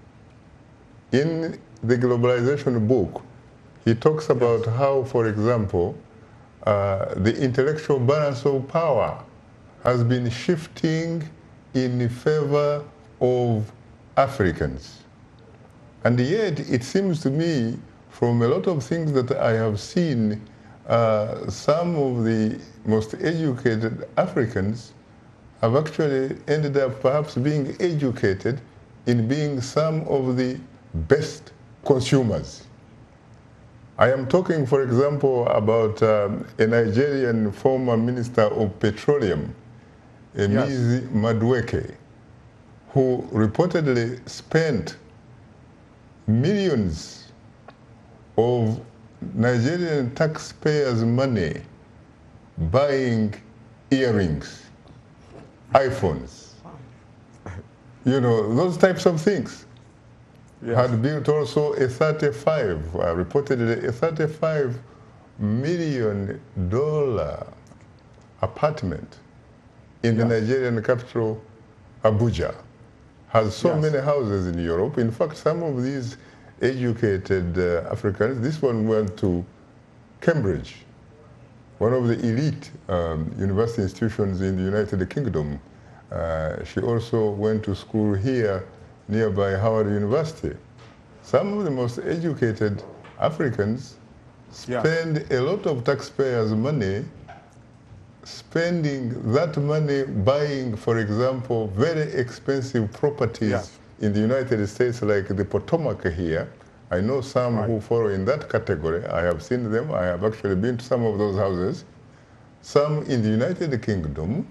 In the globalization book, he talks about yes. how, for example, uh, the intellectual balance of power has been shifting in favor of Africans. And yet, it seems to me, from a lot of things that I have seen, uh, some of the most educated Africans have actually ended up perhaps being educated in being some of the best consumers. I am talking, for example, about um, a Nigerian former minister of petroleum, Emezi yes. Madueke, who reportedly spent millions of Nigerian taxpayers' money buying earrings, iPhones, you know, those types of things. Yes. Had built also a thirty-five, uh, reportedly a thirty-five million dollar apartment in yes. the Nigerian capital, Abuja. Has so yes. many houses in Europe. In fact, some of these educated uh, Africans, this one went to Cambridge, one of the elite um, university institutions in the United Kingdom. Uh, she also went to school here nearby Howard University. Some of the most educated Africans spend yeah. a lot of taxpayers' money spending that money buying, for example, very expensive properties yeah. in the United States, like the Potomac here. I know some right. who fall in that category. I have seen them. I have actually been to some of those houses. Some in the United Kingdom.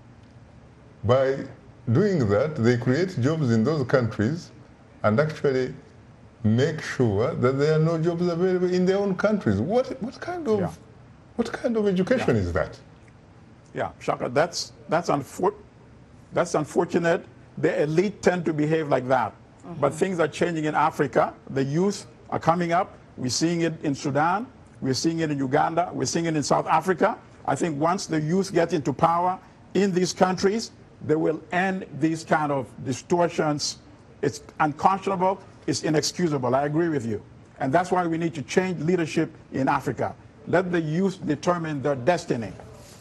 By doing that, they create jobs in those countries and actually make sure that there are no jobs available in their own countries. What, what, kind, of, yeah. what kind of education yeah. is that? Yeah, Shaka, that's, that's, unfor that's unfortunate. The elite tend to behave like that. Mm-hmm. But things are changing in Africa. The youth are coming up. We're seeing it in Sudan. We're seeing it in Uganda. We're seeing it in South Africa. I think once the youth get into power in these countries, they will end these kind of distortions. It's unconscionable. It's inexcusable. I agree with you. And that's why we need to change leadership in Africa. Let the youth determine their destiny.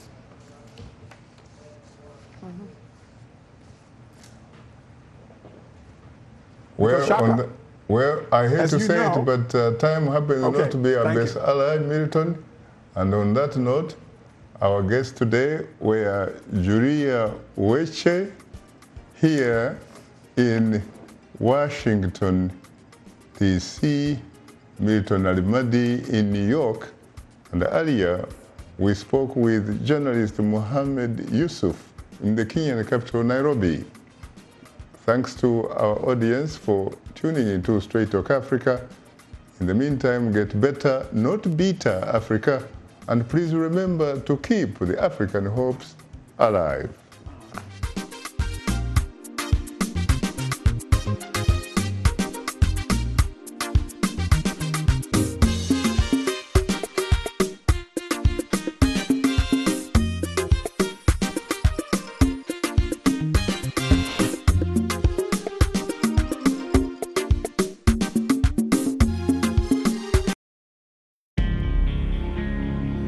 Well, on the, well, I hate to say know, it, but uh, time happens okay, not to be our best ally, Milton. And on that note, our guests today were Julia Weche here in Washington, D C, Milton Alimadi in New York, and earlier we spoke with journalist Mohamed Yusuf in the Kenyan capital, Nairobi. Thanks to our audience for tuning into Straight Talk Africa. In the meantime, get better, not bitter, Africa. And please remember to keep the African hopes alive.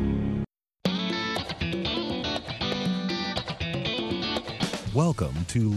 Welcome to